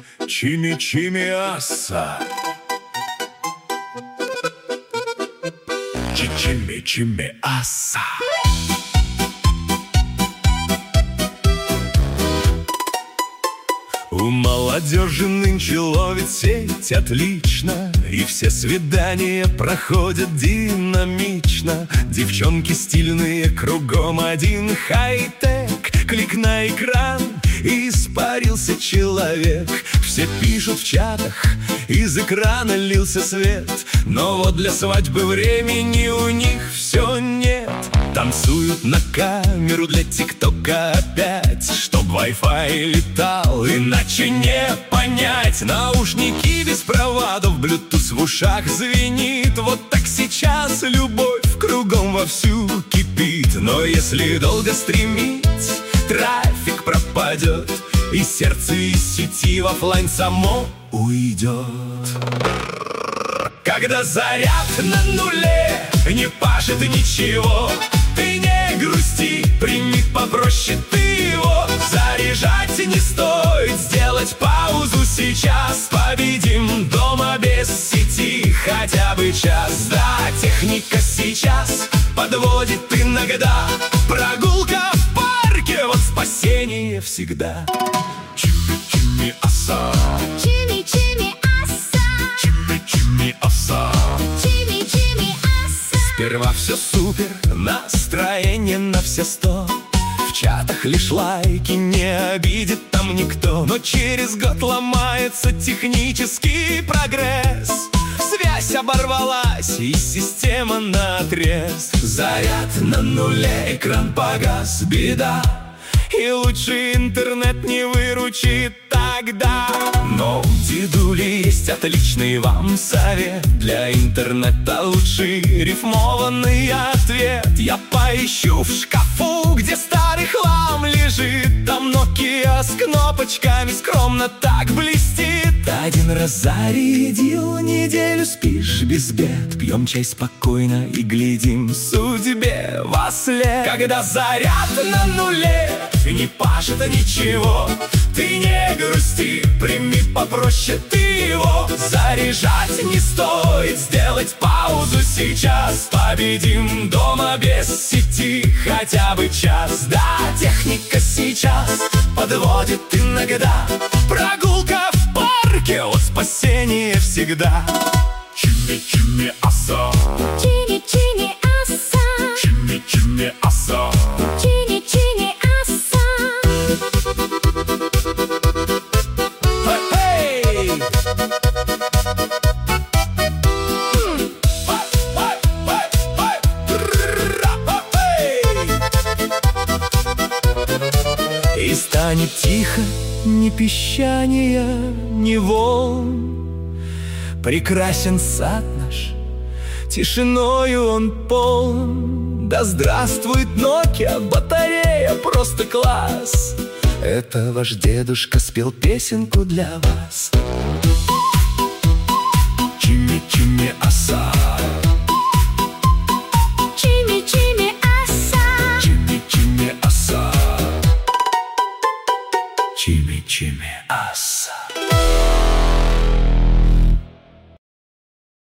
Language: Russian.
Чими-чими-аса. Чими-чими-аса. У молодежи нынче ловит сеть отлично, и все свидания проходят динамично. Девчонки стильные, кругом один хай-тек. Клик на экран, и испарился человек. Все пишут в чатах, из экрана лился свет. Но вот для свадьбы времени у них все нет. Танцуют на камеру для ТикТока опять, чтоб Wi-Fi летал, иначе не понять. Наушники без проводов, Bluetooth в ушах звенит. Вот так сейчас любовь кругом вовсю кипит. Но если долго стримить, трафик пропадет, и сердце из сети в оффлайн само уйдет. Когда заряд на нуле, не пашет ничего, ты не грусти, прими попроще ты его. Заряжать не стоит, сделать паузу сейчас. Победим дома без сети хотя бы час. Да, техника сейчас подводит иногда. Прогулка в парке, вот спасение всегда. Чими-чими-аса. Чими-чими-аса. Чими-чими-аса. Чими-чими-аса. Сперва все супер, настроение на все 100. В чатах лишь лайки, не обидит там никто. Но через год ломается технический прогресс. Связь оборвалась, и система наотрез. Заряд на нуле, экран погас, беда. И лучше интернет не выручит тогда. Но у дедули есть отличный вам совет. Для интернета лучший рифмованный ответ. Я поищу в шкафу, где старый хлам лежит. Там Nokia с кнопочками скромно так блестит. Один раз зарядил, неделю спишь без бед. Пьем чай спокойно и глядим судьбе во след. Когда заряд на нуле, не пашет ничего, ты не грусти, прими попроще ты его. Заряжать не стоит, сделать паузу сейчас. Победим дома без сети хотя бы час. Да, техника сейчас подводит иногда. Прогулка в парке, вот спасение всегда. Чими-чими-аса. Чими-чими-аса. Чими-чими-аса. Чими-чими-аса. Hey! И станет тихо, ни пищания, ни волн. Прекрасен сад наш, тишиною он полон. Да здравствует Nokia, батарея, просто класс. Это ваш дедушка спел песенку для вас. Чими-чими-аса.